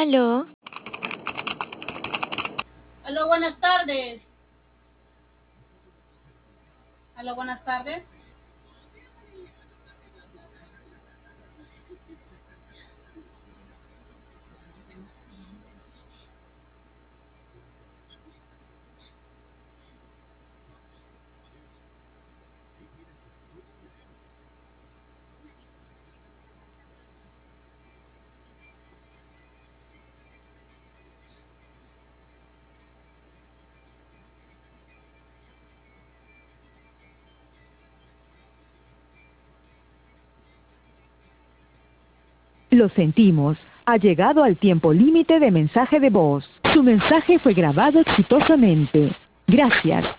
Aló, Aló, buenas tardes. Aló, buenas tardes. Lo sentimos. Ha llegado al tiempo límite de mensaje de voz. Su mensaje fue grabado exitosamente. Gracias.